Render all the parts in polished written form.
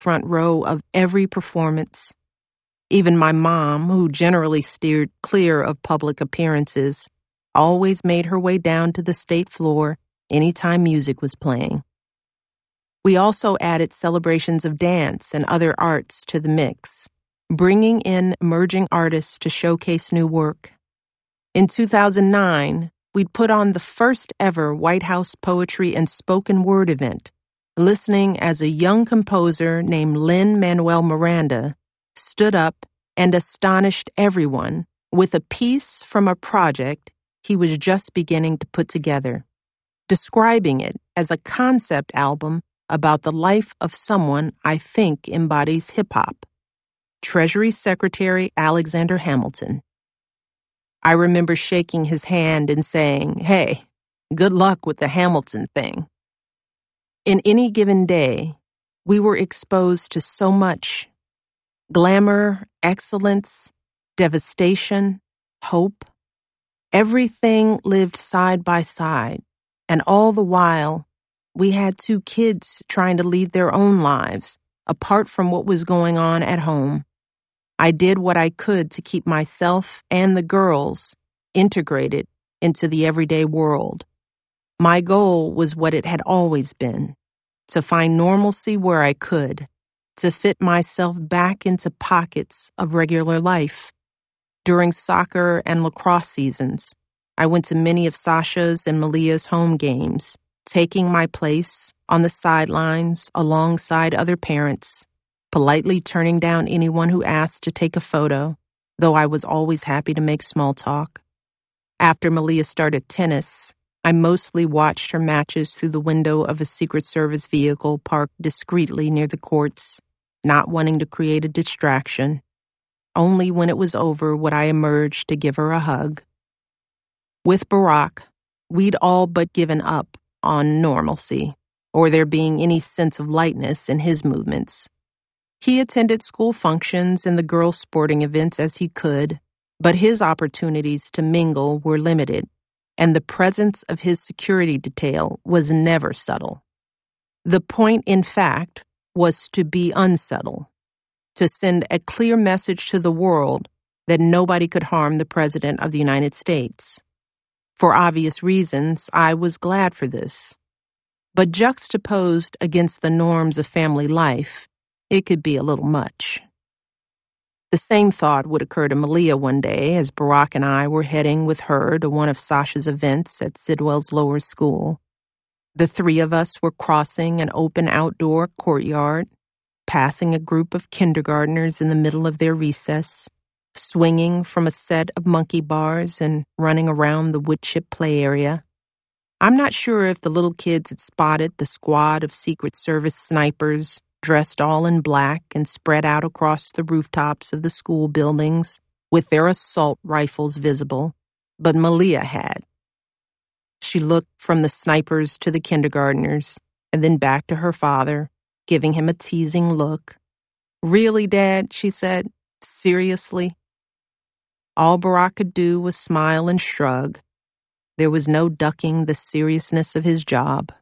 front row of every performance. Even my mom, who generally steered clear of public appearances, always made her way down to the state floor anytime music was playing. We also added celebrations of dance and other arts to the mix, bringing in emerging artists to showcase new work. In 2009, we'd put on the first ever White House poetry and spoken word event, listening as a young composer named Lin-Manuel Miranda stood up and astonished everyone with a piece from a project he was just beginning to put together, describing it as a concept album about the life of someone I think embodies hip-hop, Treasury Secretary Alexander Hamilton. I remember shaking his hand and saying, "Hey, good luck with the Hamilton thing." In any given day, we were exposed to so much: glamour, excellence, devastation, hope. Everything lived side by side, and all the while, we had two kids trying to lead their own lives, apart from what was going on at home. I did what I could to keep myself and the girls integrated into the everyday world. My goal was what it had always been: to find normalcy where I could, to fit myself back into pockets of regular life. During soccer and lacrosse seasons, I went to many of Sasha's and Malia's home games, taking my place on the sidelines alongside other parents, politely turning down anyone who asked to take a photo, though I was always happy to make small talk. After Malia started tennis, I mostly watched her matches through the window of a Secret Service vehicle parked discreetly near the courts, not wanting to create a distraction. Only when it was over would I emerge to give her a hug. With Barack, we'd all but given up on normalcy, or there being any sense of lightness in his movements. He attended school functions and the girls' sporting events as he could, but his opportunities to mingle were limited, and the presence of his security detail was never subtle. The point, in fact, was to be unsubtle, to send a clear message to the world that nobody could harm the President of the United States. For obvious reasons, I was glad for this. But juxtaposed against the norms of family life, it could be a little much. The same thought would occur to Malia one day as Barack and I were heading with her to one of Sasha's events at Sidwell's lower school. The three of us were crossing an open outdoor courtyard, passing a group of kindergartners in the middle of their recess, swinging from a set of monkey bars and running around the wood chip play area. I'm not sure if the little kids had spotted the squad of Secret Service snipers dressed all in black and spread out across the rooftops of the school buildings with their assault rifles visible, but Malia had. She looked from the snipers to the kindergartners and then back to her father, giving him a teasing look. "Really, Dad?" she said. "Seriously?" All Barack could do was smile and shrug. There was no ducking the seriousness of his job.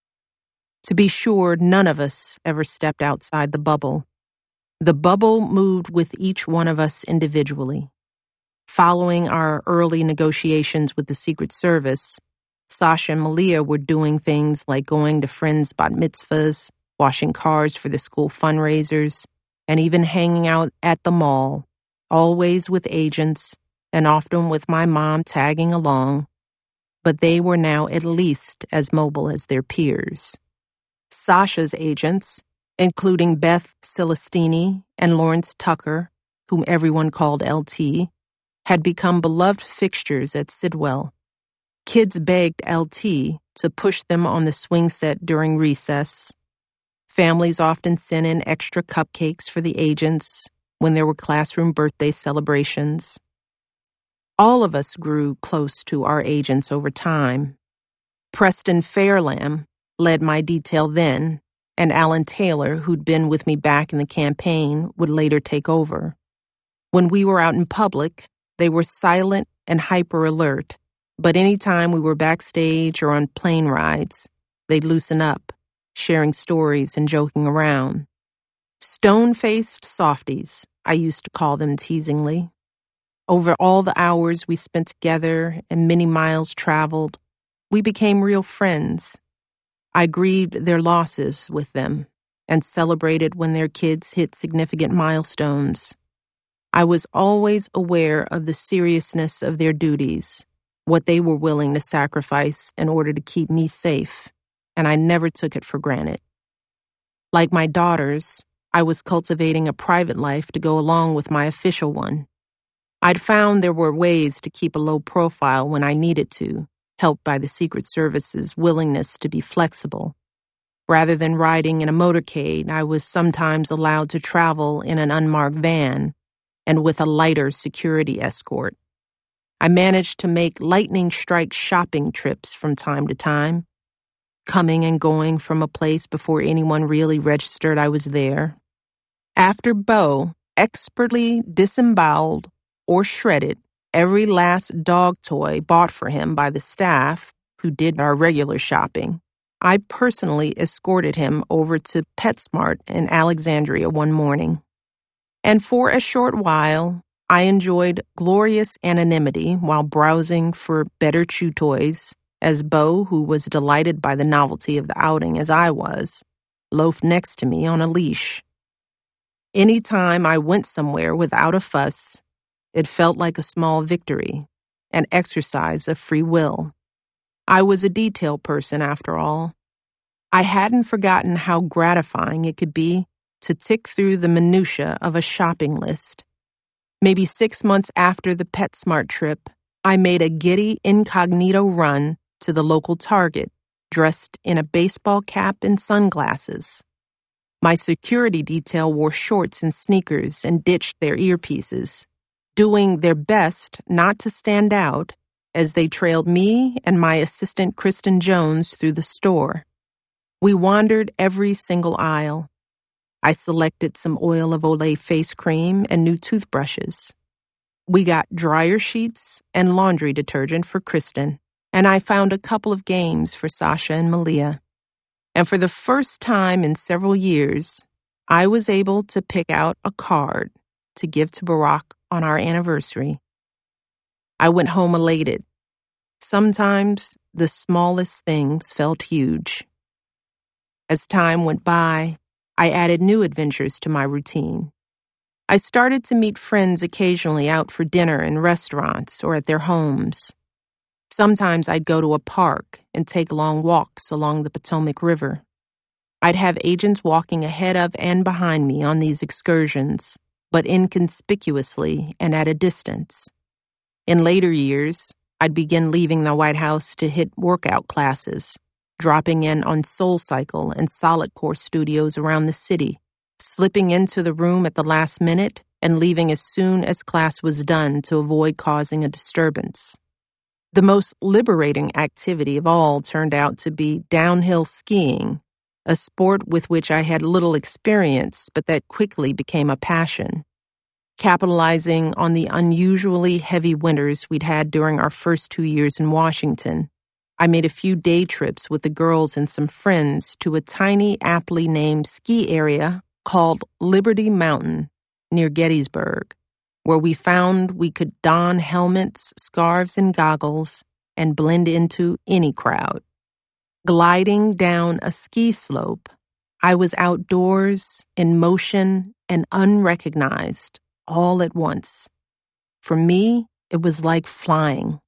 To be sure, none of us ever stepped outside the bubble. The bubble moved with each one of us individually. Following our early negotiations with the Secret Service, Sasha and Malia were doing things like going to friends' bat mitzvahs, washing cars for the school fundraisers, and even hanging out at the mall, always with agents and often with my mom tagging along. But they were now at least as mobile as their peers. Sasha's agents, including Beth Celestini and Lawrence Tucker, whom everyone called LT, had become beloved fixtures at Sidwell. Kids begged LT to push them on the swing set during recess. Families often sent in extra cupcakes for the agents when there were classroom birthday celebrations. All of us grew close to our agents over time. Preston Fairlam led my detail then, and Alan Taylor, who'd been with me back in the campaign, would later take over. When we were out in public, they were silent and hyper-alert, but anytime we were backstage or on plane rides, they'd loosen up, sharing stories and joking around. Stone-faced softies, I used to call them teasingly. Over all the hours we spent together and many miles traveled, we became real friends. I grieved their losses with them and celebrated when their kids hit significant milestones. I was always aware of the seriousness of their duties, what they were willing to sacrifice in order to keep me safe, and I never took it for granted. Like my daughters, I was cultivating a private life to go along with my official one. I'd found there were ways to keep a low profile when I needed to, helped by the Secret Service's willingness to be flexible. Rather than riding in a motorcade, I was sometimes allowed to travel in an unmarked van and with a lighter security escort. I managed to make lightning strike shopping trips from time to time, coming and going from a place before anyone really registered I was there. After Beau expertly disemboweled or shredded every last dog toy bought for him by the staff who did our regular shopping, I personally escorted him over to PetSmart in Alexandria one morning. And for a short while, I enjoyed glorious anonymity while browsing for better chew toys, as Beau, who was delighted by the novelty of the outing as I was, loafed next to me on a leash. Any time I went somewhere without a fuss, it felt like a small victory, an exercise of free will. I was a detail person, after all. I hadn't forgotten how gratifying it could be to tick through the minutiae of a shopping list. Maybe 6 months after the PetSmart trip, I made a giddy incognito run to the local Target, dressed in a baseball cap and sunglasses. My security detail wore shorts and sneakers and ditched their earpieces, doing their best not to stand out as they trailed me and my assistant Kristen Jones through the store. We wandered every single aisle. I selected some Oil of Olay face cream and new toothbrushes. We got dryer sheets and laundry detergent for Kristen, and I found a couple of games for Sasha and Malia. And for the first time in several years, I was able to pick out a card to give to Barack on our anniversary. I went home elated. Sometimes the smallest things felt huge. As time went by, I added new adventures to my routine. I started to meet friends occasionally out for dinner in restaurants or at their homes. Sometimes I'd go to a park and take long walks along the Potomac River. I'd have agents walking ahead of and behind me on these excursions, but inconspicuously and at a distance. In later years, I'd begin leaving the White House to hit workout classes, dropping in on SoulCycle and Solid Core studios around the city, slipping into the room at the last minute and leaving as soon as class was done to avoid causing a disturbance. The most liberating activity of all turned out to be downhill skiing, a sport with which I had little experience but that quickly became a passion. Capitalizing on the unusually heavy winters we'd had during our first 2 years in Washington, I made a few day trips with the girls and some friends to a tiny, aptly named ski area called Liberty Mountain near Gettysburg, where we found we could don helmets, scarves, and goggles and blend into any crowd. Gliding down a ski slope, I was outdoors, in motion, and unrecognized all at once. For me, it was like flying.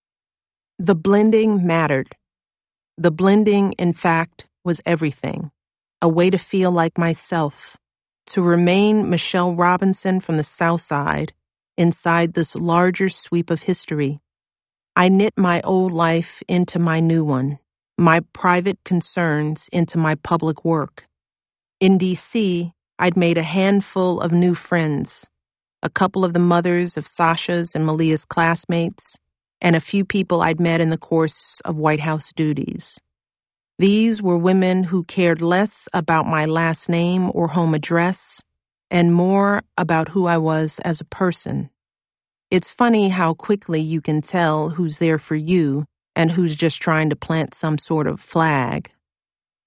The blending mattered. The blending, in fact, was everything. A way to feel like myself, to remain Michelle Robinson from the South Side inside this larger sweep of history. I knit my old life into my new one, my private concerns into my public work. In D.C., I'd made a handful of new friends, a couple of the mothers of Sasha's and Malia's classmates, and a few people I'd met in the course of White House duties. These were women who cared less about my last name or home address and more about who I was as a person. It's funny how quickly you can tell who's there for you and who's just trying to plant some sort of flag.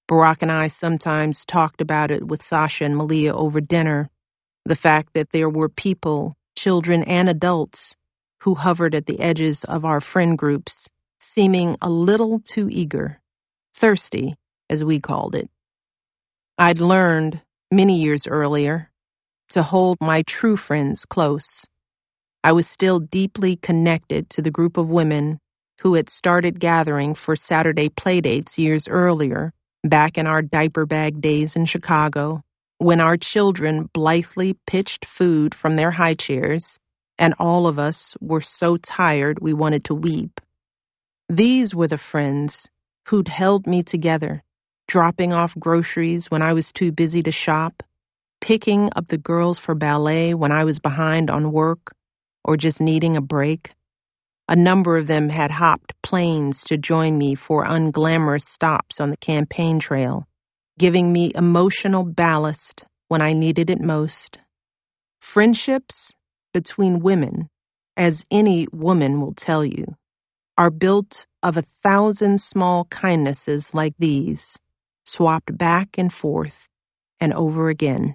Barack and I sometimes talked about it with Sasha and Malia over dinner, the fact that there were people, children and adults, who hovered at the edges of our friend groups, seeming a little too eager, thirsty, as we called it. I'd learned, many years earlier, to hold my true friends close. I was still deeply connected to the group of women who had started gathering for Saturday playdates years earlier, back in our diaper bag days in Chicago, when our children blithely pitched food from their high chairs, and all of us were so tired we wanted to weep. These were the friends who'd held me together, dropping off groceries when I was too busy to shop, picking up the girls for ballet when I was behind on work, or just needing a break. A number of them had hopped planes to join me for unglamorous stops on the campaign trail, giving me emotional ballast when I needed it most. Friendships between women, as any woman will tell you, are built of 1,000 small kindnesses like these, swapped back and forth and over again.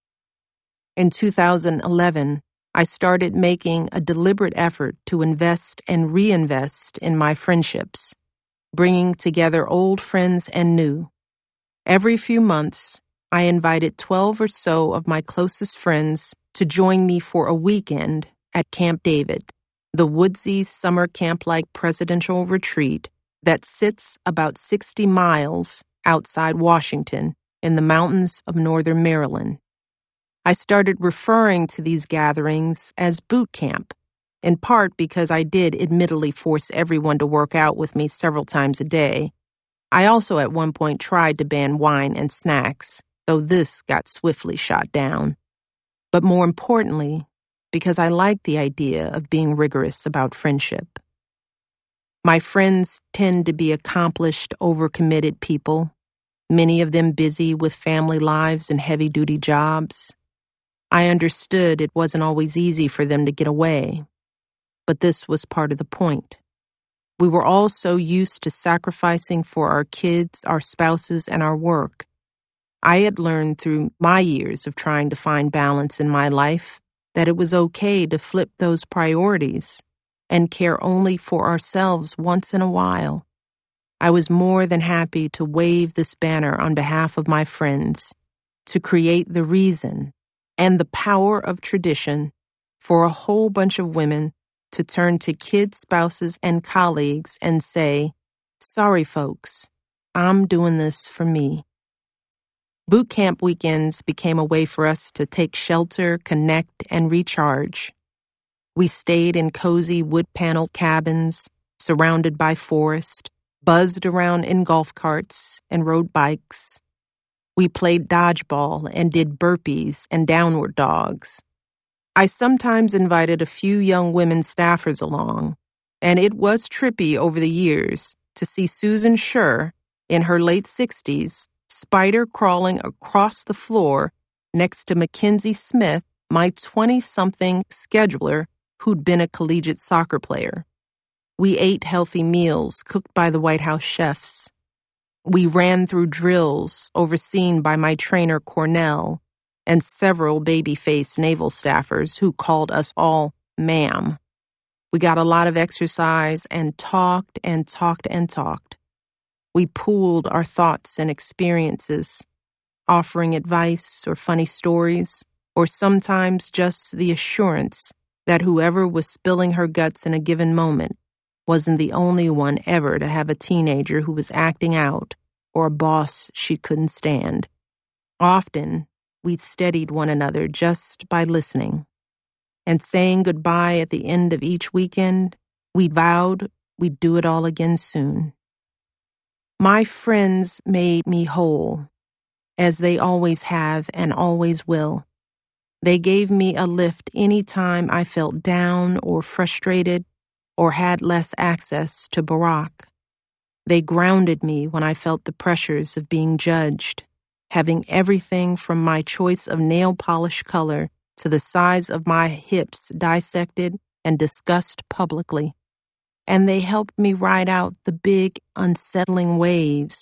In 2011, I started making a deliberate effort to invest and reinvest in my friendships, bringing together old friends and new. Every few months, I invited 12 or so of my closest friends to join me for a weekend at Camp David, the woodsy summer camp-like presidential retreat that sits about 60 miles outside Washington in the mountains of northern Maryland. I started referring to these gatherings as boot camp, in part because I did admittedly force everyone to work out with me several times a day. I also at one point tried to ban wine and snacks, though this got swiftly shot down. But more importantly, because I liked the idea of being rigorous about friendship. My friends tend to be accomplished, overcommitted people, many of them busy with family lives and heavy-duty jobs. I understood it wasn't always easy for them to get away, but this was part of the point. We were all so used to sacrificing for our kids, our spouses, and our work. I had learned through my years of trying to find balance in my life that it was okay to flip those priorities and care only for ourselves once in a while. I was more than happy to wave this banner on behalf of my friends, to create the reason and the power of tradition for a whole bunch of women to turn to kids, spouses, and colleagues and say, "Sorry, folks, I'm doing this for me." Boot camp weekends became a way for us to take shelter, connect, and recharge. We stayed in cozy wood-paneled cabins, surrounded by forest, buzzed around in golf carts, and rode bikes. We played dodgeball and did burpees and downward dogs. I sometimes invited a few young women staffers along, and it was trippy over the years to see Susan Schur, in her late 60s, spider crawling across the floor next to Mackenzie Smith, my 20-something scheduler who'd been a collegiate soccer player. We ate healthy meals cooked by the White House chefs. We ran through drills overseen by my trainer Cornell and several baby-faced naval staffers who called us all ma'am. We got a lot of exercise and talked and talked and talked. We pooled our thoughts and experiences, offering advice or funny stories, or sometimes just the assurance that whoever was spilling her guts in a given moment wasn't the only one ever to have a teenager who was acting out or a boss she couldn't stand. Often, we steadied one another just by listening. And saying goodbye at the end of each weekend, we vowed we'd do it all again soon. My friends made me whole, as they always have and always will. They gave me a lift any time I felt down or frustrated or had less access to Barack. They grounded me when I felt the pressures of being judged, having everything from my choice of nail polish color to the size of my hips dissected and discussed publicly. And they helped me ride out the big, unsettling waves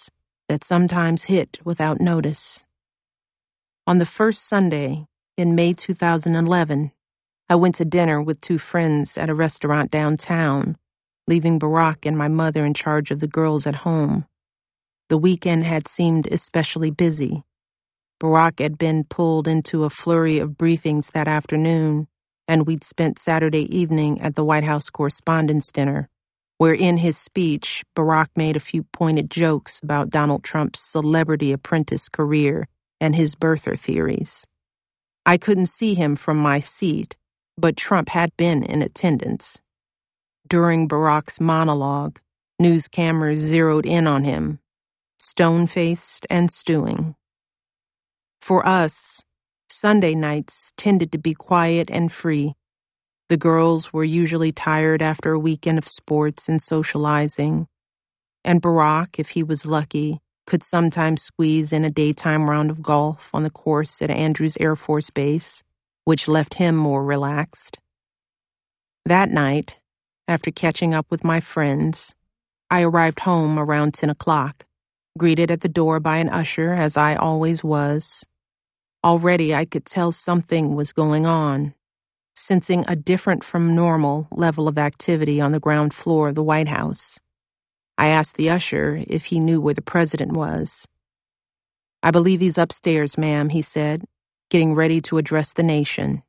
that sometimes hit without notice. On the first Sunday in May 2011, I went to dinner with two friends at a restaurant downtown, leaving Barack and my mother in charge of the girls at home. The weekend had seemed especially busy. Barack had been pulled into a flurry of briefings that afternoon, and we'd spent Saturday evening at the White House Correspondents' Dinner, where in his speech, Barack made a few pointed jokes about Donald Trump's celebrity apprentice career and his birther theories. I couldn't see him from my seat, but Trump had been in attendance. During Barack's monologue, news cameras zeroed in on him, stone-faced and stewing. For us, Sunday nights tended to be quiet and free. The girls were usually tired after a weekend of sports and socializing, and Barack, if he was lucky, could sometimes squeeze in a daytime round of golf on the course at Andrews Air Force Base, which left him more relaxed. That night, after catching up with my friends, I arrived home around 10 o'clock, greeted at the door by an usher, as I always was. Already I could tell something was going on, sensing a different from normal level of activity on the ground floor of the White House. I asked the usher if he knew where the president was. "I believe he's upstairs, ma'am," he said, getting ready to address the nation.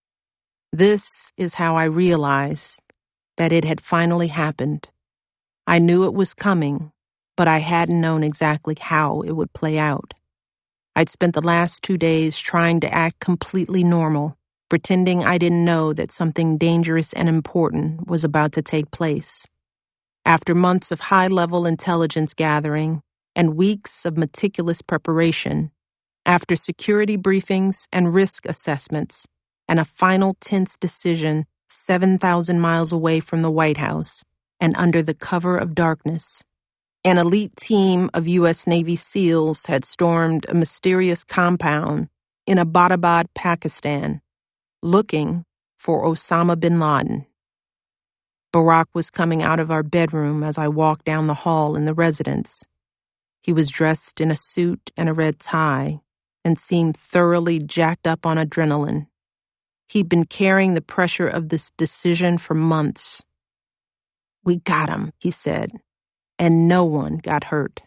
This is how I realized that it had finally happened. I knew it was coming, but I hadn't known exactly how it would play out. I'd spent the last 2 days trying to act completely normal, pretending I didn't know that something dangerous and important was about to take place. After months of high-level intelligence gathering and weeks of meticulous preparation, after security briefings and risk assessments, and a final tense decision 7,000 miles away from the White House and under the cover of darkness, an elite team of U.S. Navy SEALs had stormed a mysterious compound in Abbottabad, Pakistan, looking for Osama bin Laden. Barack was coming out of our bedroom as I walked down the hall in the residence. He was dressed in a suit and a red tie and seemed thoroughly jacked up on adrenaline. He'd been carrying the pressure of this decision for months. "We got him," he said, and no one got hurt.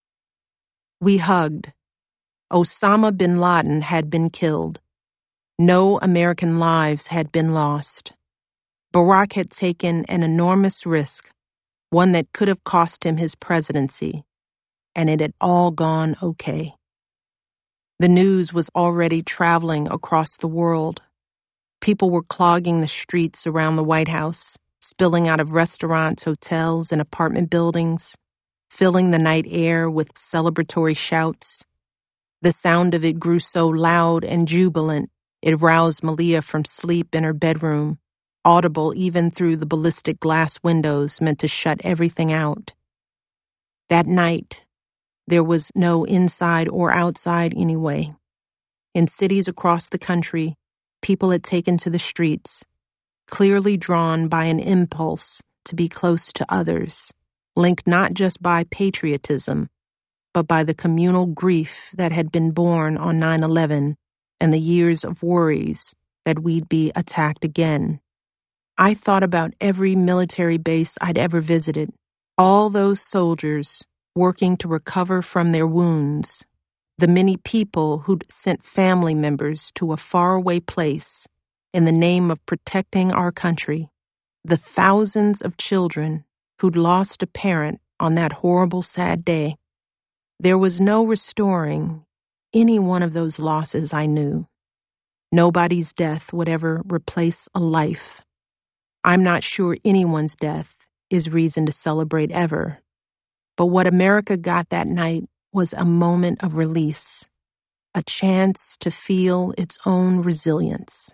We hugged. Osama bin Laden had been killed. No American lives had been lost. Barack had taken an enormous risk, one that could have cost him his presidency, and it had all gone okay. The news was already traveling across the world. People were clogging the streets around the White House, spilling out of restaurants, hotels, and apartment buildings, filling the night air with celebratory shouts. The sound of it grew so loud and jubilant, it roused Malia from sleep in her bedroom, audible even through the ballistic glass windows meant to shut everything out. That night, there was no inside or outside anyway. In cities across the country, people had taken to the streets, clearly drawn by an impulse to be close to others, linked not just by patriotism, but by the communal grief that had been born on 9/11 and the years of worries that we'd be attacked again. I thought about every military base I'd ever visited, all those soldiers working to recover from their wounds, the many people who'd sent family members to a faraway place in the name of protecting our country, the thousands of children who'd lost a parent on that horrible, sad day. There was no restoring any one of those losses, I knew. Nobody's death would ever replace a life. I'm not sure anyone's death is reason to celebrate ever. But what America got that night was a moment of release, a chance to feel its own resilience.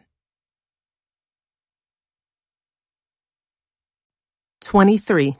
23.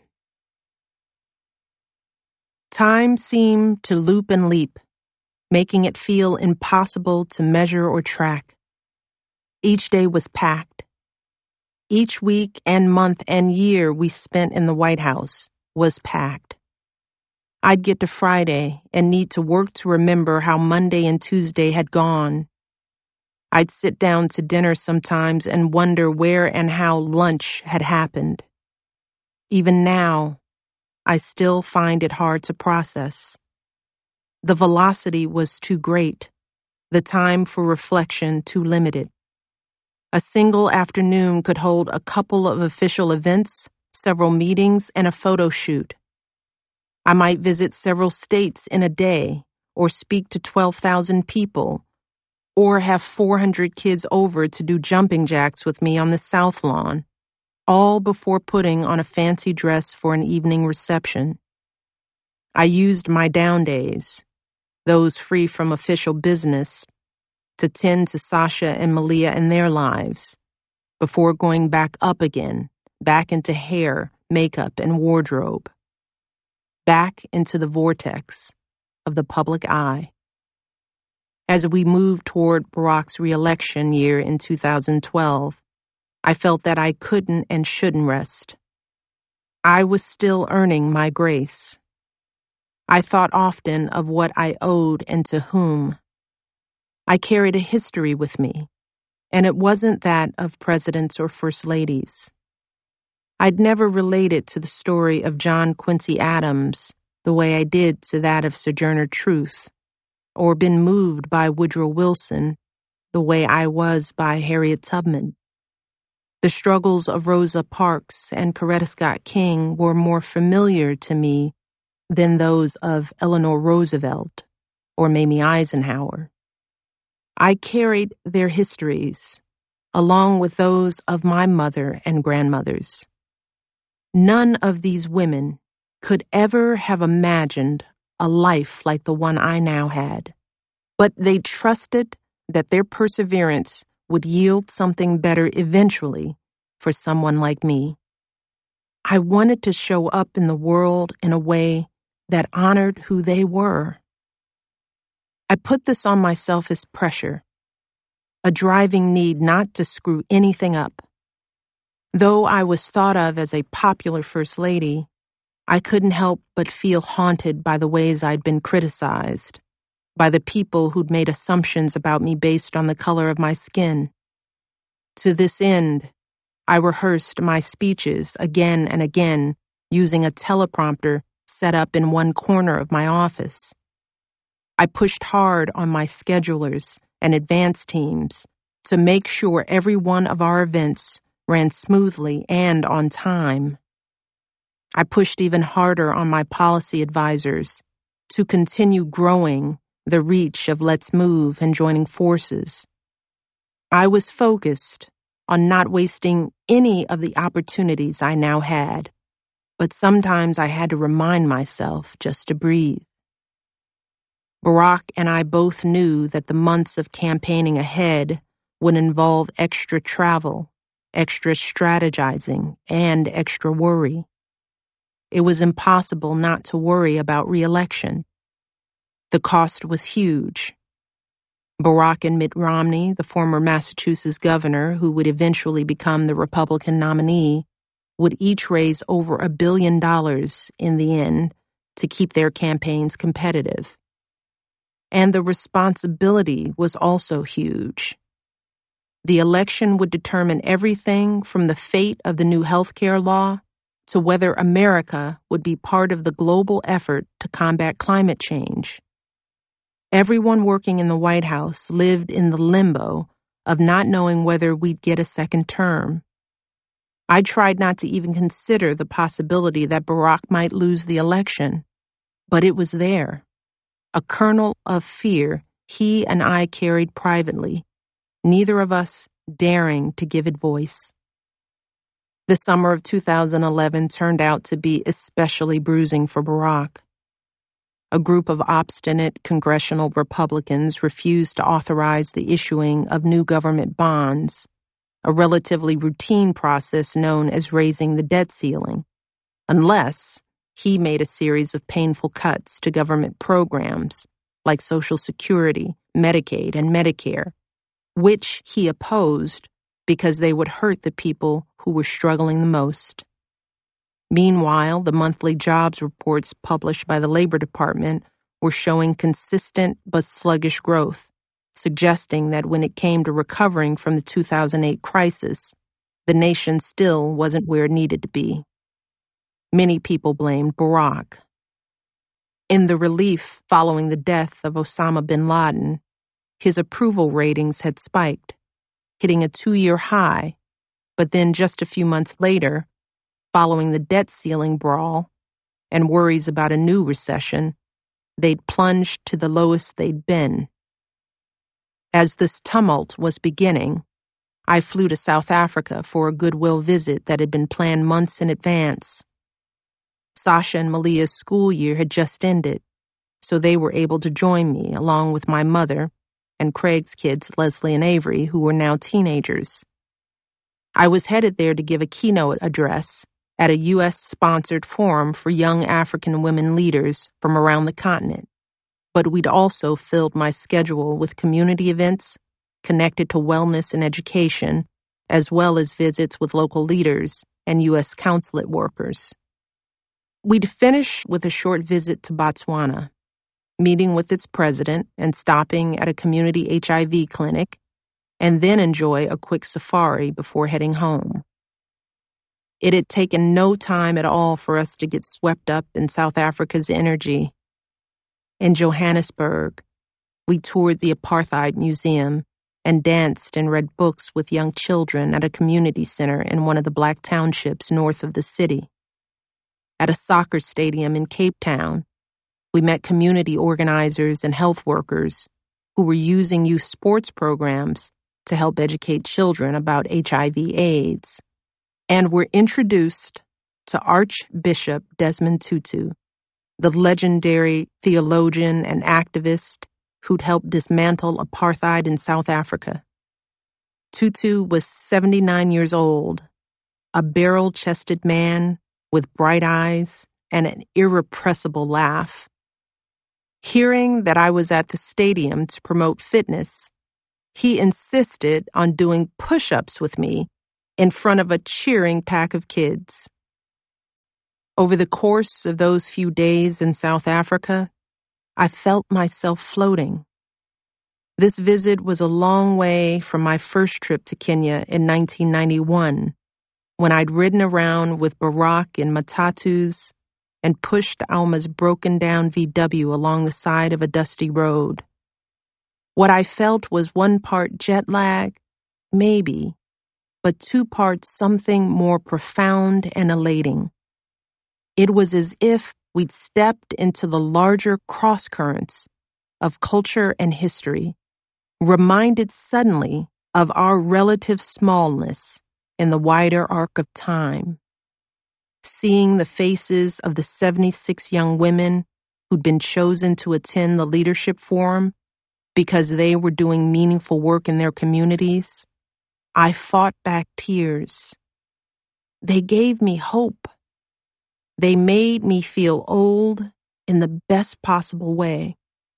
Time seemed to loop and leap, making it feel impossible to measure or track. Each day was packed. Each week and month and year we spent in the White House was packed. I'd get to Friday and need to work to remember how Monday and Tuesday had gone. I'd sit down to dinner sometimes and wonder where and how lunch had happened. Even now, I still find it hard to process. The velocity was too great, the time for reflection too limited. A single afternoon could hold a couple of official events, several meetings, and a photo shoot. I might visit several states in a day, or speak to 12,000 people, or have 400 kids over to do jumping jacks with me on the South Lawn, all before putting on a fancy dress for an evening reception. I used my down days, those free from official business, to tend to Sasha and Malia and their lives, before going back up again, back into hair, makeup, and wardrobe, back into the vortex of the public eye. As we moved toward Barack's re-election year in 2012, I felt that I couldn't and shouldn't rest. I was still earning my grace. I thought often of what I owed and to whom. I carried a history with me, and it wasn't that of presidents or first ladies. I'd never related to the story of John Quincy Adams the way I did to that of Sojourner Truth, or been moved by Woodrow Wilson the way I was by Harriet Tubman. The struggles of Rosa Parks and Coretta Scott King were more familiar to me than those of Eleanor Roosevelt or Mamie Eisenhower. I carried their histories, along with those of my mother and grandmothers. None of these women could ever have imagined a life like the one I now had, but they trusted that their perseverance would yield something better eventually for someone like me. I wanted to show up in the world in a way that honored who they were. I put this on myself as pressure, a driving need not to screw anything up. Though I was thought of as a popular first lady, I couldn't help but feel haunted by the ways I'd been criticized, by the people who'd made assumptions about me based on the color of my skin. To this end, I rehearsed my speeches again and again using a teleprompter set up in one corner of my office. I pushed hard on my schedulers and advance teams to make sure every one of our events ran smoothly and on time. I pushed even harder on my policy advisors to continue growing the reach of Let's Move and joining forces. I was focused on not wasting any of the opportunities I now had, but sometimes I had to remind myself just to breathe. Barack and I both knew that the months of campaigning ahead would involve extra travel, extra strategizing, and extra worry. It was impossible not to worry about re-election. The cost was huge. Barack and Mitt Romney, the former Massachusetts governor who would eventually become the Republican nominee, would each raise over $1 billion in the end to keep their campaigns competitive. And the responsibility was also huge. The election would determine everything from the fate of the new healthcare law to whether America would be part of the global effort to combat climate change. Everyone working in the White House lived in the limbo of not knowing whether we'd get a second term. I tried not to even consider the possibility that Barack might lose the election, but it was there. A kernel of fear he and I carried privately, neither of us daring to give it voice. The summer of 2011 turned out to be especially bruising for Barack. A group of obstinate congressional Republicans refused to authorize the issuing of new government bonds, a relatively routine process known as raising the debt ceiling, unless he made a series of painful cuts to government programs like Social Security, Medicaid, and Medicare, which he opposed because they would hurt the people who were struggling the most. Meanwhile, the monthly jobs reports published by the Labor Department were showing consistent but sluggish growth, suggesting that when it came to recovering from the 2008 crisis, the nation still wasn't where it needed to be. Many people blamed Barack. In the relief following the death of Osama bin Laden, his approval ratings had spiked, hitting a 2-year high, but then just a few months later, following the debt ceiling brawl and worries about a new recession, they'd plunged to the lowest they'd been. As this tumult was beginning, I flew to South Africa for a goodwill visit that had been planned months in advance. Sasha and Malia's school year had just ended, so they were able to join me along with my mother and Craig's kids, Leslie and Avery, who were now teenagers. I was headed there to give a keynote address at a U.S.-sponsored forum for young African women leaders from around the continent, but we'd also filled my schedule with community events connected to wellness and education, as well as visits with local leaders and U.S. consulate workers. We'd finish with a short visit to Botswana, meeting with its president and stopping at a community HIV clinic, and then enjoy a quick safari before heading home. It had taken no time at all for us to get swept up in South Africa's energy. In Johannesburg, we toured the Apartheid Museum and danced and read books with young children at a community center in one of the black townships north of the city. At a soccer stadium in Cape Town, we met community organizers and health workers who were using youth sports programs to help educate children about HIV/AIDS, and were introduced to Archbishop Desmond Tutu, the legendary theologian and activist who'd helped dismantle apartheid in South Africa. Tutu was 79 years old, a barrel-chested man with bright eyes and an irrepressible laugh. Hearing that I was at the stadium to promote fitness, he insisted on doing push-ups with me in front of a cheering pack of kids. Over the course of those few days in South Africa, I felt myself floating. This visit was a long way from my first trip to Kenya in 1991, when I'd ridden around with Barack in matatus and pushed Alma's broken-down VW along the side of a dusty road. What I felt was 1 part jet lag, maybe, but 2 parts something more profound and elating. It was as if we'd stepped into the larger cross-currents of culture and history, reminded suddenly of our relative smallness in the wider arc of time. Seeing the faces of the 76 young women who'd been chosen to attend the leadership forum because they were doing meaningful work in their communities, I fought back tears. They gave me hope. They made me feel old in the best possible way.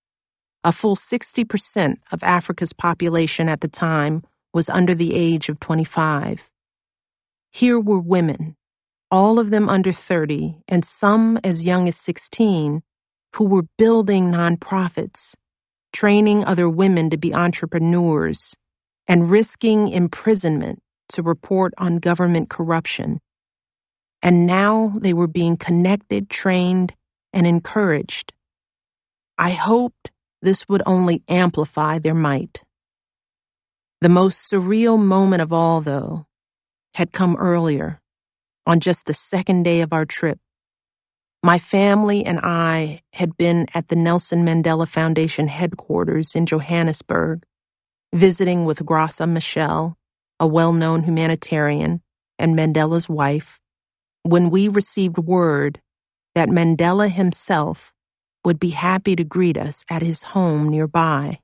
A full 60% of Africa's population at the time was under the age of 25. Here were women, all of them under 30, and some as young as 16, who were building nonprofits, training other women to be entrepreneurs, and risking imprisonment to report on government corruption. And now they were being connected, trained, and encouraged. I hoped this would only amplify their might. The most surreal moment of all, though, had come earlier, on just the second day of our trip. My family and I had been at the Nelson Mandela Foundation headquarters in Johannesburg, visiting with Graça Machel, a well-known humanitarian, and Mandela's wife, when we received word that Mandela himself would be happy to greet us at his home nearby.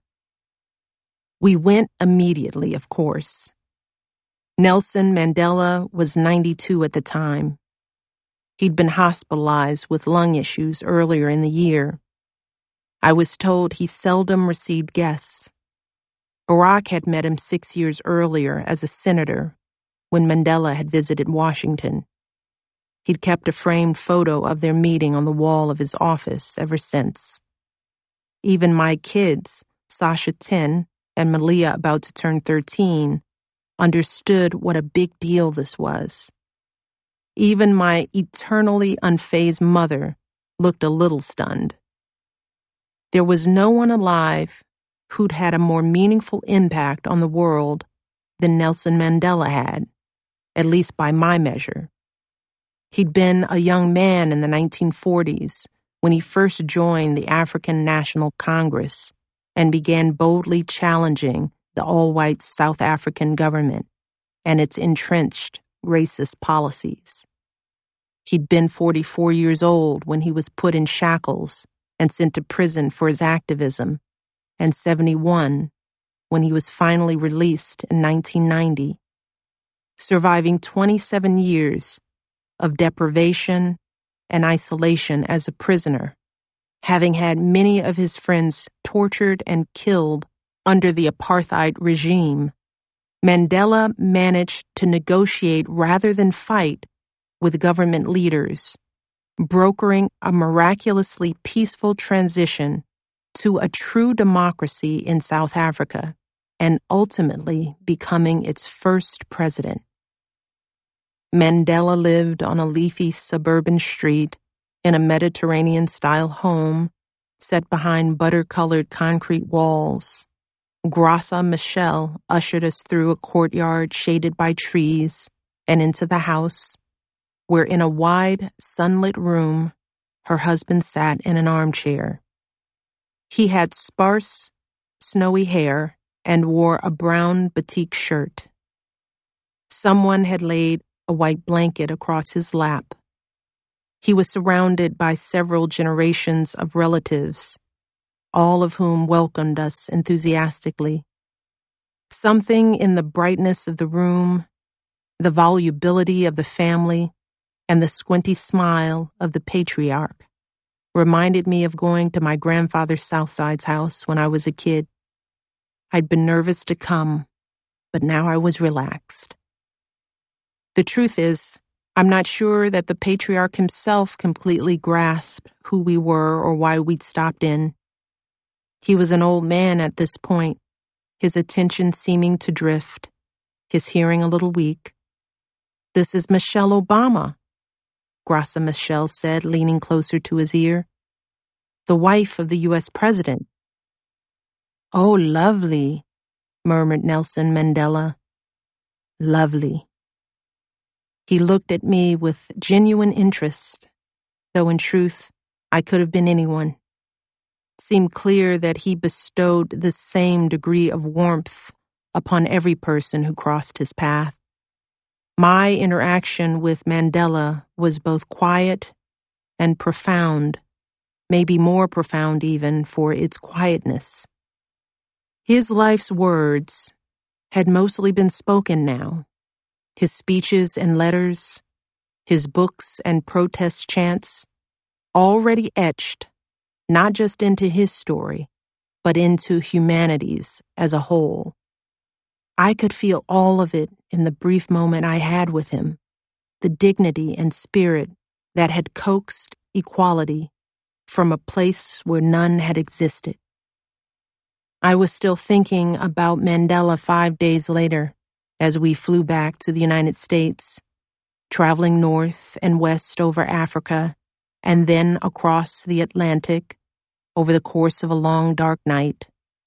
We went immediately, of course. Nelson Mandela was 92 at the time. He'd been hospitalized with lung issues earlier in the year. I was told he seldom received guests. Barack had met him 6 years earlier as a senator when Mandela had visited Washington. He'd kept a framed photo of their meeting on the wall of his office ever since. Even my kids, Sasha 10 and Malia about to turn 13, understood what a big deal this was. Even my eternally unfazed mother looked a little stunned. There was no one alive who'd had a more meaningful impact on the world than Nelson Mandela had, at least by my measure. He'd been a young man in the 1940s when he first joined the African National Congress and began boldly challenging the all-white South African government and its entrenched racist policies. He'd been 44 years old when he was put in shackles and sent to prison for his activism, and 71 when he was finally released in 1990, surviving 27 years of deprivation and isolation as a prisoner, having had many of his friends tortured and killed under the apartheid regime. Mandela managed to negotiate rather than fight with government leaders, brokering a miraculously peaceful transition to a true democracy in South Africa and ultimately becoming its first president. Mandela lived on a leafy suburban street in a Mediterranean-style home set behind butter-colored concrete walls. Graça Machel ushered us through a courtyard shaded by trees and into the house, where in a wide, sunlit room, her husband sat in an armchair. He had sparse, snowy hair and wore a brown batik shirt. Someone had laid a white blanket across his lap. He was surrounded by several generations of relatives, all of whom welcomed us enthusiastically. Something in the brightness of the room, the volubility of the family, and the squinty smile of the patriarch reminded me of going to my grandfather's Southside's house when I was a kid. I'd been nervous to come, but now I was relaxed. The truth is, I'm not sure that the patriarch himself completely grasped who we were or why we'd stopped in. He was an old man at this point, his attention seeming to drift, his hearing a little weak. "This is Michelle Obama," Graça Machel said, leaning closer to his ear. "The wife of the U.S. president." "Oh, lovely," murmured Nelson Mandela. "Lovely." He looked at me with genuine interest, though in truth, I could have been anyone. It seemed clear that he bestowed the same degree of warmth upon every person who crossed his path. My interaction with Mandela was both quiet and profound, maybe more profound even for its quietness. His life's words had mostly been spoken now. His speeches and letters, his books and protest chants, already etched, not just into his story, but into humanity's as a whole. I could feel all of it in the brief moment I had with him, the dignity and spirit that had coaxed equality from a place where none had existed. I was still thinking about Mandela 5 days later as we flew back to the United States, traveling north and west over Africa, and then across the Atlantic over the course of a long, dark night.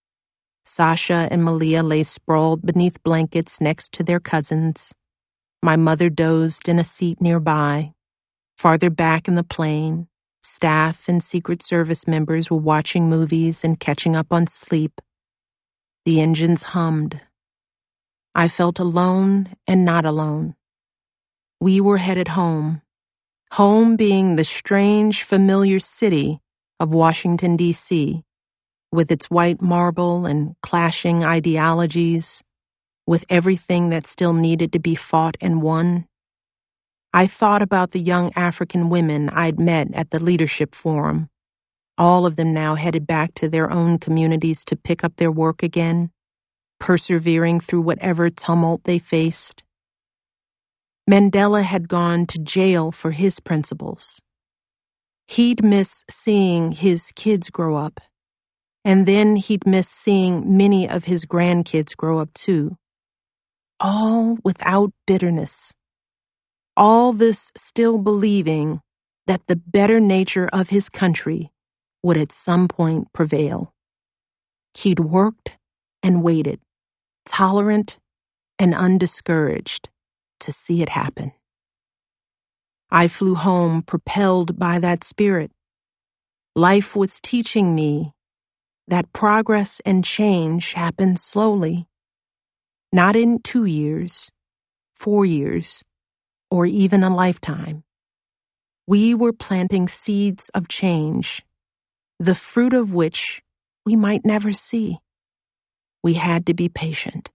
Sasha and Malia lay sprawled beneath blankets next to their cousins. My mother dozed in a seat nearby. Farther back in the plane, staff and Secret Service members were watching movies and catching up on sleep. The engines hummed. I felt alone and not alone. We were headed home. Home being the strange, familiar city of Washington, D.C., with its white marble and clashing ideologies, with everything that still needed to be fought and won. I thought about the young African women I'd met at the leadership forum, all of them now headed back to their own communities to pick up their work again, persevering through whatever tumult they faced. Mandela had gone to jail for his principles. He'd miss seeing his kids grow up, and then he'd miss seeing many of his grandkids grow up too. All without bitterness. All this still believing that the better nature of his country would at some point prevail. He'd worked and waited, tolerant and undiscouraged, to see it happen. I flew home propelled by that spirit. Life was teaching me that progress and change happen slowly, not in 2 years, 4 years, or even a lifetime. We were planting seeds of change, the fruit of which we might never see. We had to be patient.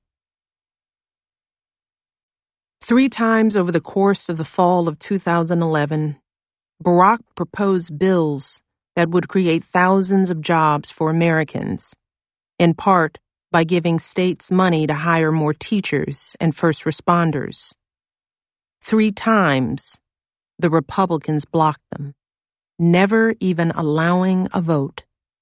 3 times over the course of the fall of 2011, Barack proposed bills that would create thousands of jobs for Americans, in part by giving states money to hire more teachers and first responders. 3 times, the Republicans blocked them, never even allowing a vote.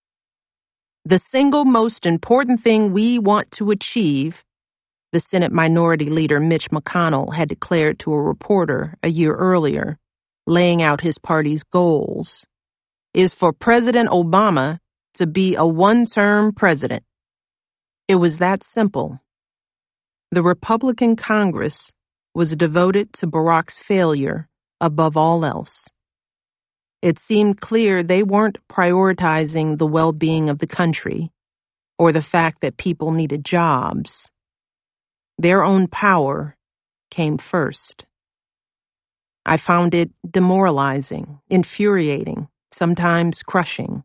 The single most important thing we want to achieve, the Senate Minority Leader Mitch McConnell had declared to a reporter a year earlier, laying out his party's goals, is for President Obama to be a one-term president. It was that simple. The Republican Congress was devoted to Barack's failure above all else. It seemed clear they weren't prioritizing the well-being of the country or the fact that people needed jobs. Their own power came first. I found it demoralizing, infuriating, sometimes crushing.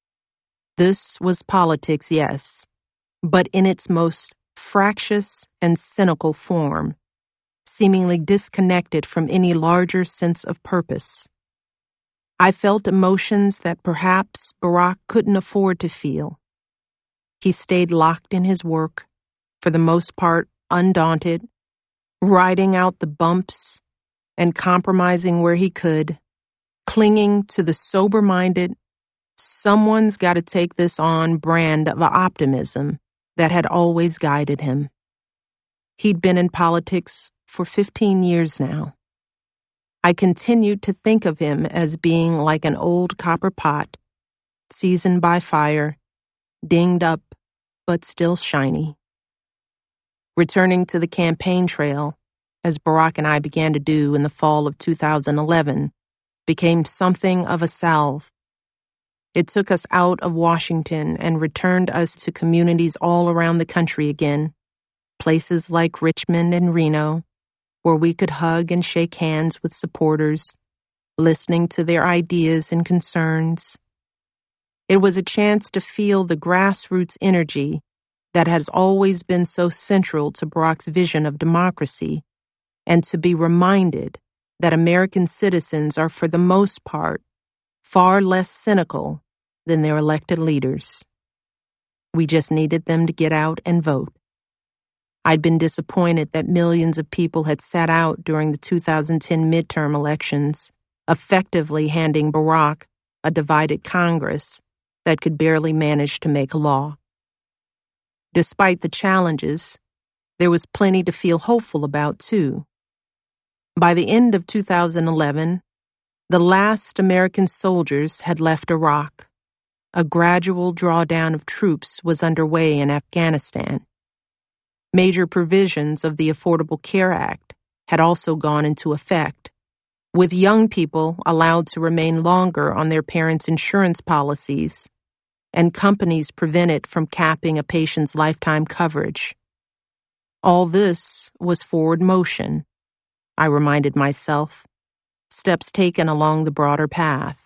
This was politics, yes, but in its most fractious and cynical form, seemingly disconnected from any larger sense of purpose. I felt emotions that perhaps Barack couldn't afford to feel. He stayed locked in his work, for the most part undaunted, riding out the bumps and compromising where he could, clinging to the sober-minded, someone's got to take this on brand of optimism that had always guided him. He'd been in politics for 15 years now. I continued to think of him as being like an old copper pot, seasoned by fire, dinged up, but still shiny. Returning to the campaign trail, as Barack and I began to do in the fall of 2011, became something of a salve. It took us out of Washington and returned us to communities all around the country again, places like Richmond and Reno, where we could hug and shake hands with supporters, listening to their ideas and concerns. It was a chance to feel the grassroots energy that has always been so central to Barack's vision of democracy, and to be reminded that American citizens are, for the most part, far less cynical than their elected leaders. We just needed them to get out and vote. I'd been disappointed that millions of people had sat out during the 2010 midterm elections, effectively handing Barack a divided Congress that could barely manage to make law. Despite the challenges, there was plenty to feel hopeful about, too. By the end of 2011, the last American soldiers had left Iraq. A gradual drawdown of troops was underway in Afghanistan. Major provisions of the Affordable Care Act had also gone into effect, with young people allowed to remain longer on their parents' insurance policies and companies prevented from capping a patient's lifetime coverage. All this was forward motion, I reminded myself, steps taken along the broader path.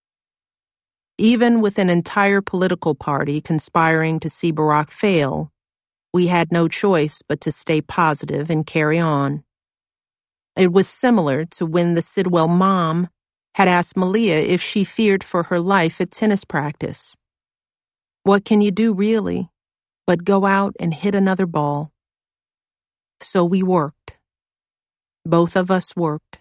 Even with an entire political party conspiring to see Barack fail, we had no choice but to stay positive and carry on. It was similar to when the Sidwell mom had asked Malia if she feared for her life at tennis practice. What can you do, really, but go out and hit another ball? So we worked. Both of us worked.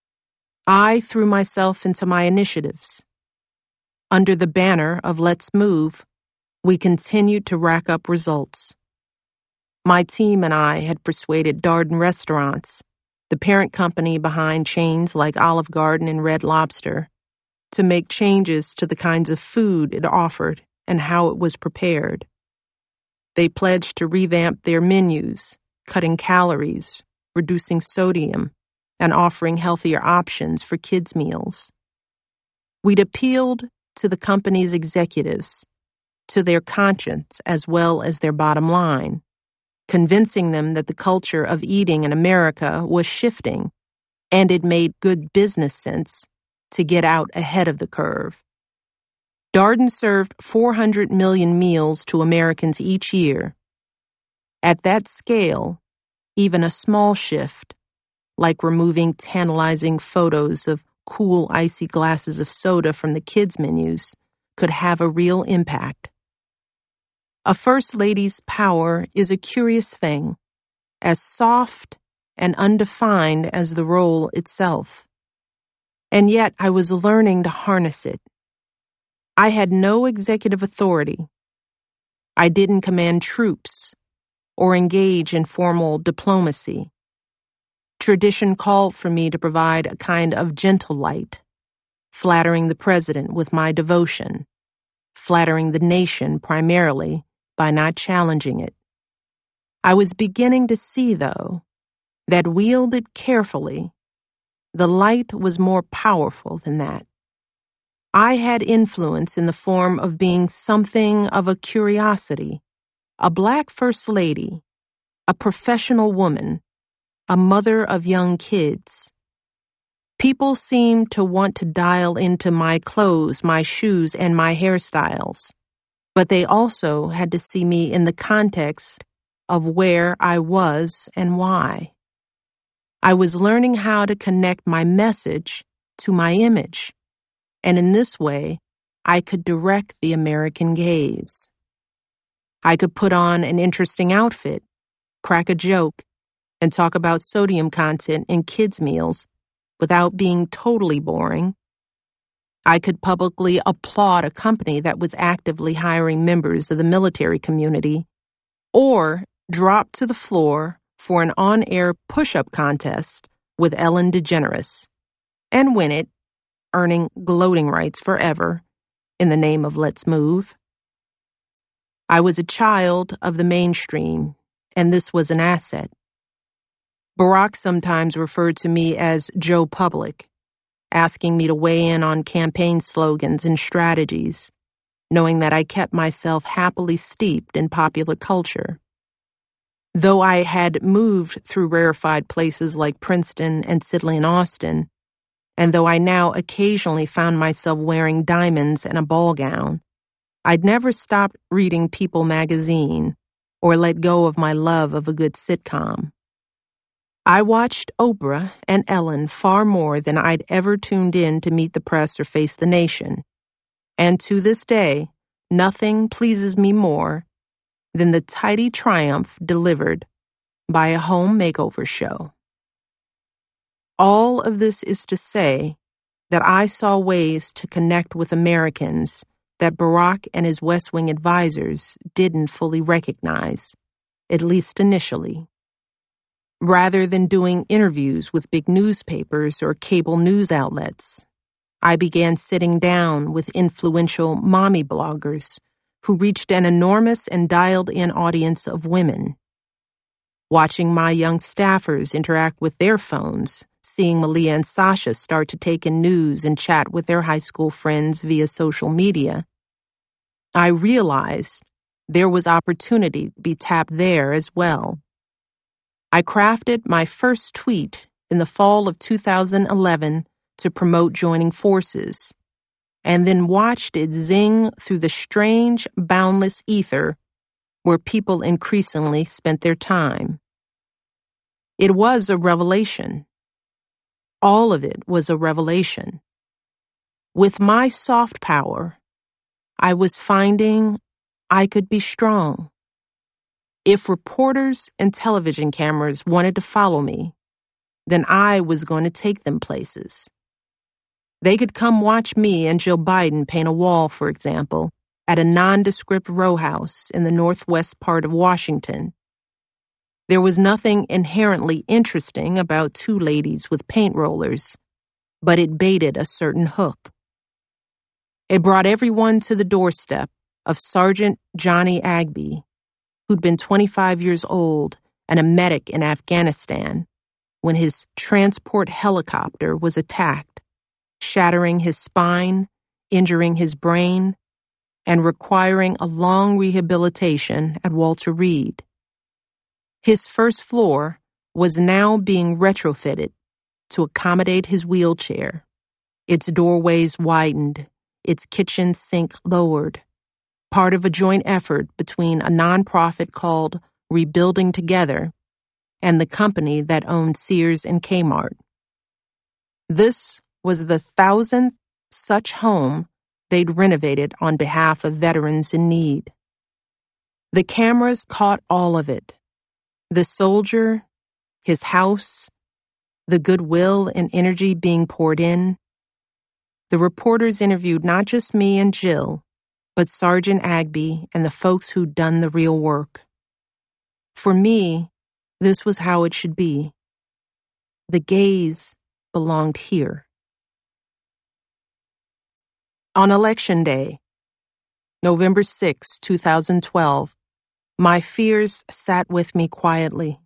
I threw myself into my initiatives. Under the banner of Let's Move, we continued to rack up results. My team and I had persuaded Darden Restaurants, the parent company behind chains like Olive Garden and Red Lobster, to make changes to the kinds of food it offered and how it was prepared. They pledged to revamp their menus, cutting calories, reducing sodium, and offering healthier options for kids' meals. We'd appealed to the company's executives, to their conscience as well as their bottom line, convincing them that the culture of eating in America was shifting, and it made good business sense to get out ahead of the curve. Darden served 400 million meals to Americans each year. At that scale, even a small shift, like removing tantalizing photos of cool, icy glasses of soda from the kids' menus, could have a real impact. A First Lady's power is a curious thing, as soft and undefined as the role itself. And yet I was learning to harness it. I had no executive authority. I didn't command troops or engage in formal diplomacy. Tradition called for me to provide a kind of gentle light, flattering the president with my devotion, flattering the nation primarily by not challenging it. I was beginning to see, though, that wielded carefully, the light was more powerful than that. I had influence in the form of being something of a curiosity, a Black First Lady, a professional woman, a mother of young kids. People seemed to want to dial into my clothes, my shoes, and my hairstyles, but they also had to see me in the context of where I was and why. I was learning how to connect my message to my image, and in this way, I could direct the American gaze. I could put on an interesting outfit, crack a joke, and talk about sodium content in kids' meals without being totally boring. I could publicly applaud a company that was actively hiring members of the military community, or drop to the floor for an on-air push-up contest with Ellen DeGeneres, and win it, earning gloating rights forever in the name of Let's Move. I was a child of the mainstream, and this was an asset. Barack sometimes referred to me as Joe Public, asking me to weigh in on campaign slogans and strategies, knowing that I kept myself happily steeped in popular culture. Though I had moved through rarefied places like Princeton and Sidley and Austin, and though I now occasionally found myself wearing diamonds and a ball gown, I'd never stopped reading People magazine or let go of my love of a good sitcom. I watched Oprah and Ellen far more than I'd ever tuned in to Meet the Press or Face the Nation, and to this day, nothing pleases me more than the tidy triumph delivered by a home makeover show. All of this is to say that I saw ways to connect with Americans that Barack and his West Wing advisors didn't fully recognize, at least initially. Rather than doing interviews with big newspapers or cable news outlets, I began sitting down with influential mommy bloggers who reached an enormous and dialed-in audience of women. Watching my young staffers interact with their phones, seeing Malia and Sasha start to take in news and chat with their high school friends via social media, I realized there was opportunity to be tapped there as well. I crafted my first tweet in the fall of 2011 to promote joining forces, and then watched it zing through the strange, boundless ether where people increasingly spent their time. It was a revelation. All of it was a revelation. With my soft power, I was finding I could be strong. If reporters and television cameras wanted to follow me, then I was going to take them places. They could come watch me and Jill Biden paint a wall, for example, at a nondescript row house in the northwest part of Washington. There was nothing inherently interesting about two ladies with paint rollers, but it baited a certain hook. It brought everyone to the doorstep of Sergeant Johnny Agby, who'd been 25 years old and a medic in Afghanistan when his transport helicopter was attacked, shattering his spine, injuring his brain, and requiring a long rehabilitation at Walter Reed. His first floor was now being retrofitted to accommodate his wheelchair, its doorways widened, its kitchen sink lowered, part of a joint effort between a nonprofit called Rebuilding Together and the company that owned Sears and Kmart. This was the 1,000th such home they'd renovated on behalf of veterans in need. The cameras caught all of it. The soldier, his house, the goodwill and energy being poured in. The reporters interviewed not just me and Jill, but Sergeant Agby and the folks who'd done the real work. For me, this was how it should be. The gays belonged here. On Election Day, November 6, 2012, my fears sat with me quietly.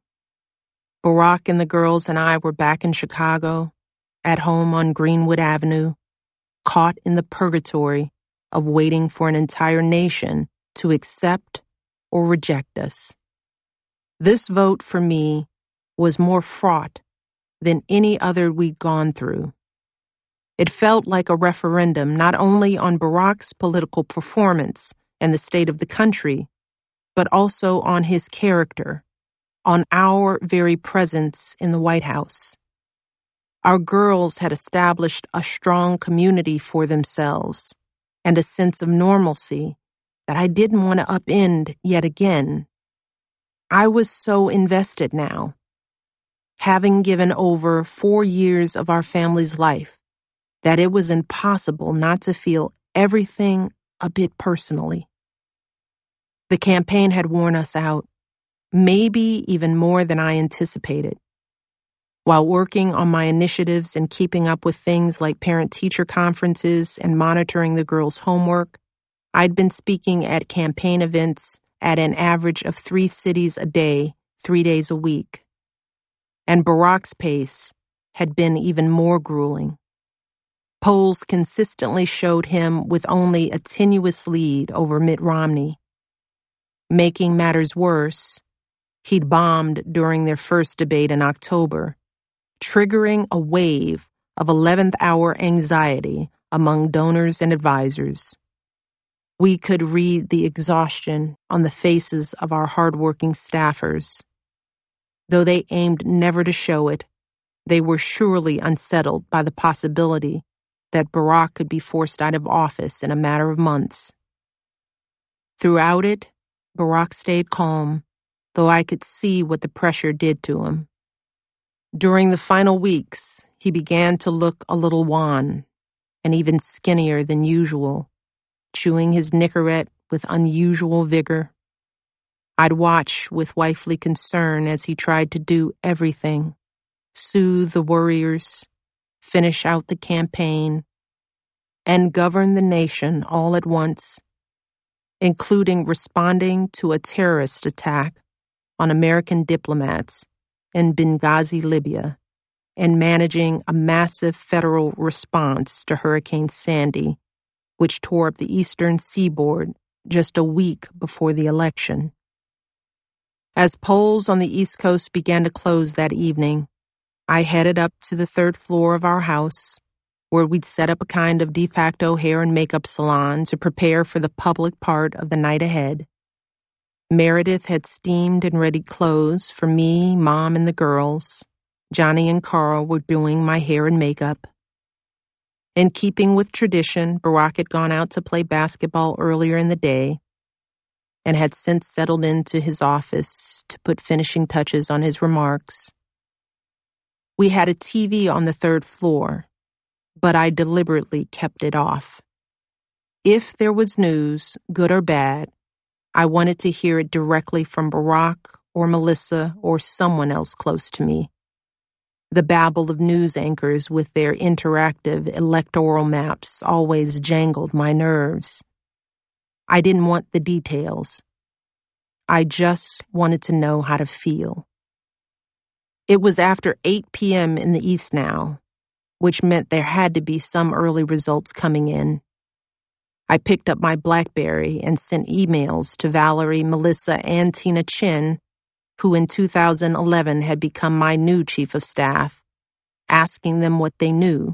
Barack and the girls and I were back in Chicago, at home on Greenwood Avenue, caught in the purgatory of waiting for an entire nation to accept or reject us. This vote for me was more fraught than any other we'd gone through. It felt like a referendum not only on Barack's political performance and the state of the country, but also on his character, on our very presence in the White House. Our girls had established a strong community for themselves and a sense of normalcy that I didn't want to upend yet again. I was so invested now, having given over 4 years of our family's life, that it was impossible not to feel everything a bit personally. The campaign had worn us out, maybe even more than I anticipated. While working on my initiatives and keeping up with things like parent-teacher conferences and monitoring the girls' homework, I'd been speaking at campaign events at an average of 3 cities a day, 3 days a week. And Barack's pace had been even more grueling. Polls consistently showed him with only a tenuous lead over Mitt Romney. Making matters worse, he'd bombed during their first debate in October, triggering a wave of 11th-hour anxiety among donors and advisors. We could read the exhaustion on the faces of our hardworking staffers. Though they aimed never to show it, they were surely unsettled by the possibility that Barack could be forced out of office in a matter of months. Throughout it, Barack stayed calm, though I could see what the pressure did to him. During the final weeks, he began to look a little wan and even skinnier than usual, chewing his Nicorette with unusual vigor. I'd watch with wifely concern as he tried to do everything: soothe the worriers, finish out the campaign, and govern the nation all at once, including responding to a terrorist attack on American diplomats in Benghazi, Libya, and managing a massive federal response to Hurricane Sandy, which tore up the eastern seaboard just a week before the election. As polls on the East Coast began to close that evening, I headed up to the 3rd floor of our house, where we'd set up a kind of de facto hair and makeup salon to prepare for the public part of the night ahead. Meredith had steamed and readied clothes for me, Mom, and the girls. Johnny and Carl were doing my hair and makeup. In keeping with tradition, Barack had gone out to play basketball earlier in the day and had since settled into his office to put finishing touches on his remarks. We had a TV on the third floor, but I deliberately kept it off. If there was news, good or bad, I wanted to hear it directly from Barack or Melissa or someone else close to me. The babble of news anchors with their interactive electoral maps always jangled my nerves. I didn't want the details. I just wanted to know how to feel. It was after 8 p.m. in the East now, which meant there had to be some early results coming in. I picked up my BlackBerry and sent emails to Valerie, Melissa, and Tina Chin, who in 2011 had become my new chief of staff, asking them what they knew.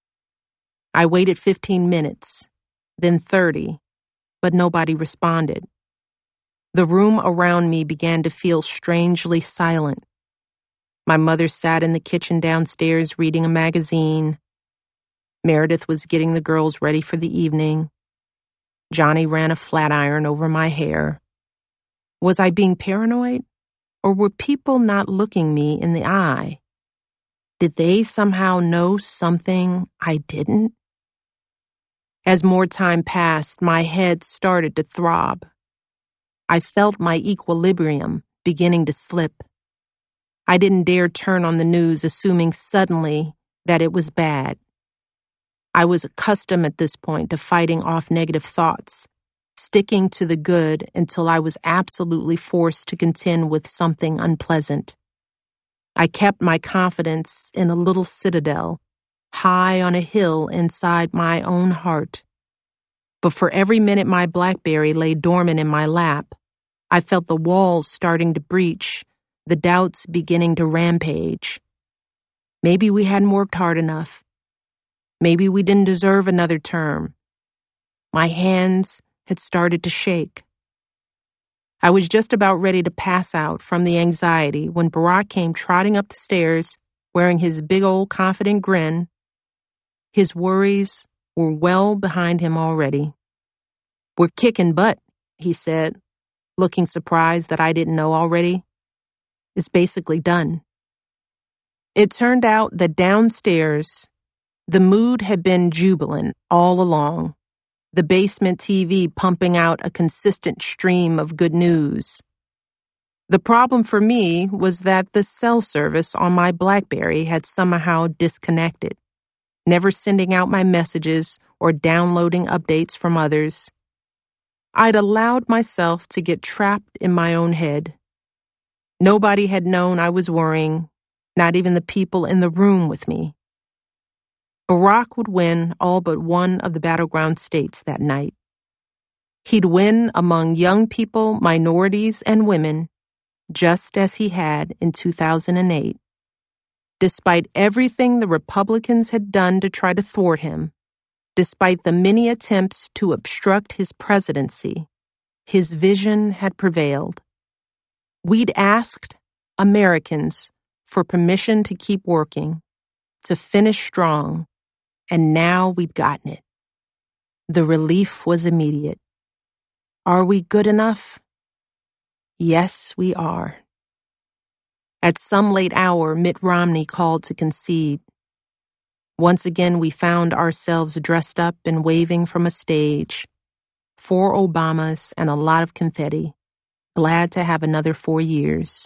I waited 15 minutes, then 30, but nobody responded. The room around me began to feel strangely silent. My mother sat in the kitchen downstairs reading a magazine. Meredith was getting the girls ready for the evening. Johnny ran a flat iron over my hair. Was I being paranoid? Or were people not looking me in the eye? Did they somehow know something I didn't? As more time passed, my head started to throb. I felt my equilibrium beginning to slip. I didn't dare turn on the news, assuming suddenly that it was bad. I was accustomed at this point to fighting off negative thoughts, sticking to the good until I was absolutely forced to contend with something unpleasant. I kept my confidence in a little citadel, high on a hill inside my own heart. But for every minute my BlackBerry lay dormant in my lap, I felt the walls starting to breach, the doubts beginning to rampage. Maybe we hadn't worked hard enough. Maybe we didn't deserve another term. My hands had started to shake. I was just about ready to pass out from the anxiety when Barack came trotting up the stairs wearing his big old confident grin. His worries were well behind him already. "We're kicking butt," he said, looking surprised that I didn't know already. "It's basically done." It turned out that downstairs, the mood had been jubilant all along, the basement TV pumping out a consistent stream of good news. The problem for me was that the cell service on my BlackBerry had somehow disconnected, never sending out my messages or downloading updates from others. I'd allowed myself to get trapped in my own head. Nobody had known I was worrying, not even the people in the room with me. Barack would win all but one of the battleground states that night. He'd win among young people, minorities, and women, just as he had in 2008. Despite everything the Republicans had done to try to thwart him, despite the many attempts to obstruct his presidency, his vision had prevailed. We'd asked Americans for permission to keep working, to finish strong, and now we'd gotten it. The relief was immediate. Are we good enough? Yes, we are. At some late hour, Mitt Romney called to concede. Once again, we found ourselves dressed up and waving from a stage. 4 Obamas and a lot of confetti. Glad to have another 4 years.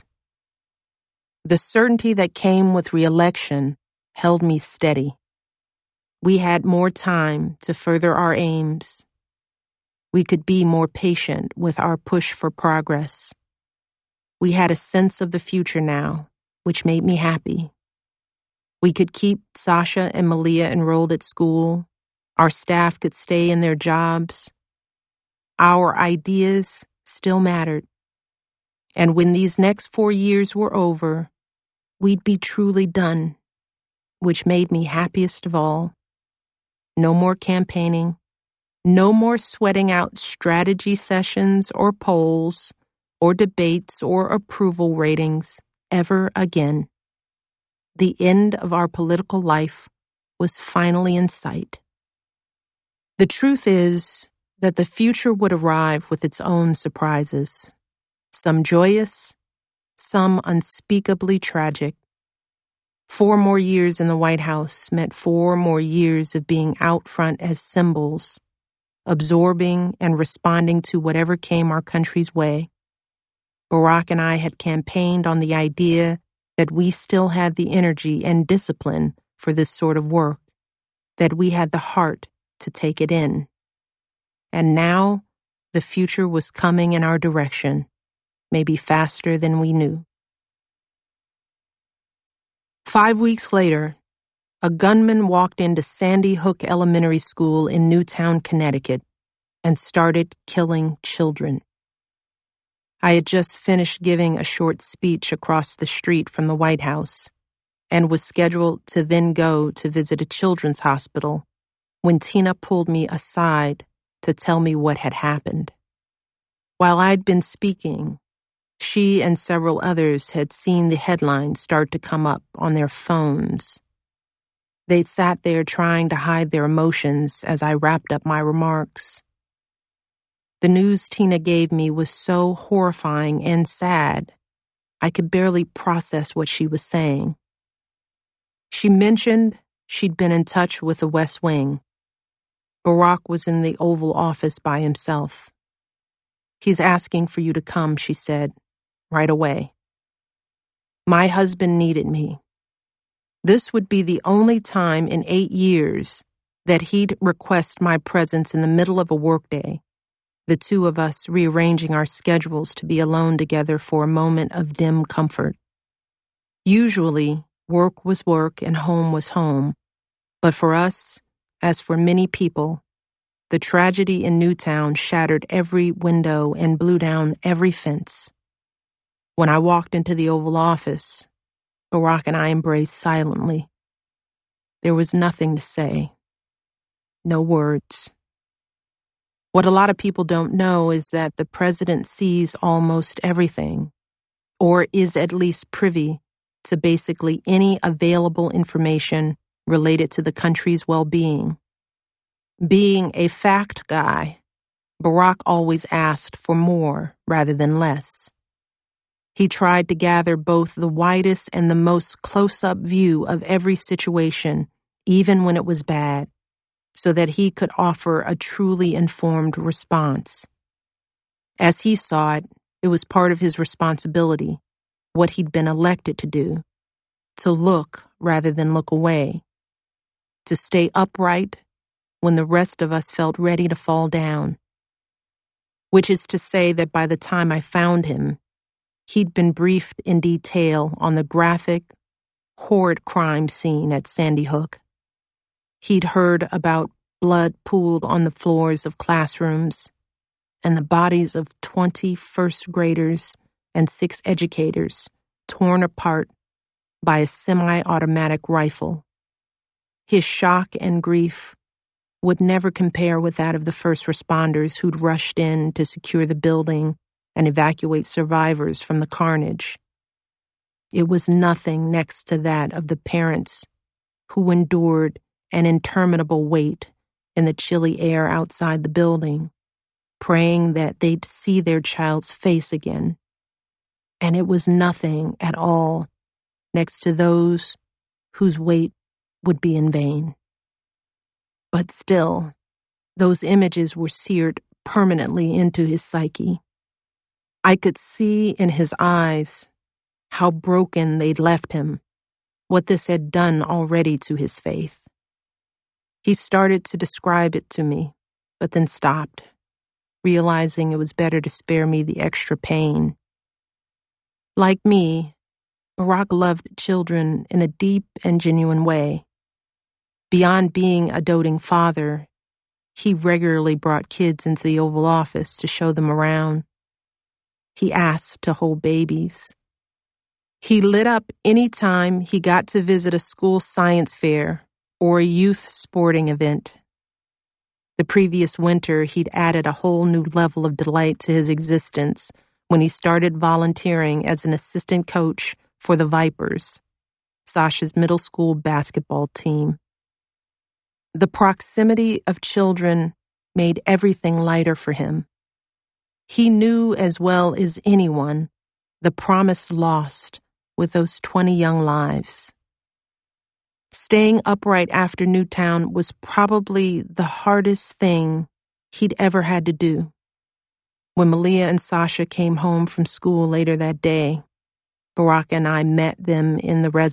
The certainty that came with re-election held me steady. We had more time to further our aims. We could be more patient with our push for progress. We had a sense of the future now, which made me happy. We could keep Sasha and Malia enrolled at school. Our staff could stay in their jobs. Our ideas still mattered. And when these next 4 years were over, we'd be truly done, which made me happiest of all. No more campaigning, no more sweating out strategy sessions or polls or debates or approval ratings ever again. The end of our political life was finally in sight. The truth is that the future would arrive with its own surprises, some joyous, some unspeakably tragic. 4 more years in the White House meant 4 more years of being out front as symbols, absorbing and responding to whatever came our country's way. Barack and I had campaigned on the idea that we still had the energy and discipline for this sort of work, that we had the heart to take it in. And now, the future was coming in our direction, maybe faster than we knew. 5 weeks later, a gunman walked into Sandy Hook Elementary School in Newtown, Connecticut, and started killing children. I had just finished giving a short speech across the street from the White House and was scheduled to then go to visit a children's hospital when Tina pulled me aside to tell me what had happened. While I'd been speaking, she and several others had seen the headlines start to come up on their phones. They'd sat there trying to hide their emotions as I wrapped up my remarks. The news Tina gave me was so horrifying and sad, I could barely process what she was saying. She mentioned she'd been in touch with the West Wing. Barack was in the Oval Office by himself. "He's asking for you to come," she said, "right away." My husband needed me. This would be the only time in 8 years that he'd request my presence in the middle of a workday, the two of us rearranging our schedules to be alone together for a moment of dim comfort. Usually, work was work and home was home, but for us, as for many people, the tragedy in Newtown shattered every window and blew down every fence. When I walked into the Oval Office, Barack and I embraced silently. There was nothing to say. No words. What a lot of people don't know is that the president sees almost everything, or is at least privy to basically any available information related to the country's well-being. Being a fact guy, Barack always asked for more rather than less. He tried to gather both the widest and the most close-up view of every situation, even when it was bad, so that he could offer a truly informed response. As he saw it, it was part of his responsibility, what he'd been elected to do, to look rather than look away, to stay upright when the rest of us felt ready to fall down. Which is to say that by the time I found him, he'd been briefed in detail on the graphic, horrid crime scene at Sandy Hook. He'd heard about blood pooled on the floors of classrooms and the bodies of 20 first graders and 6 educators torn apart by a semi-automatic rifle. His shock and grief would never compare with that of the first responders who'd rushed in to secure the building and evacuate survivors from the carnage. It was nothing next to that of the parents who endured an interminable wait in the chilly air outside the building, praying that they'd see their child's face again. And it was nothing at all next to those whose wait would be in vain. But still, those images were seared permanently into his psyche. I could see in his eyes how broken they'd left him, what this had done already to his faith. He started to describe it to me, but then stopped, realizing it was better to spare me the extra pain. Like me, Barack loved children in a deep and genuine way. Beyond being a doting father, he regularly brought kids into the Oval Office to show them around. He asked to hold babies. He lit up any time he got to visit a school science fair or a youth sporting event. The previous winter, he'd added a whole new level of delight to his existence when he started volunteering as an assistant coach for the Vipers, Sasha's middle school basketball team. The proximity of children made everything lighter for him. He knew as well as anyone the promise lost with those 20 young lives. Staying upright after Newtown was probably the hardest thing he'd ever had to do. When Malia and Sasha came home from school later that day, Barack and I met them in the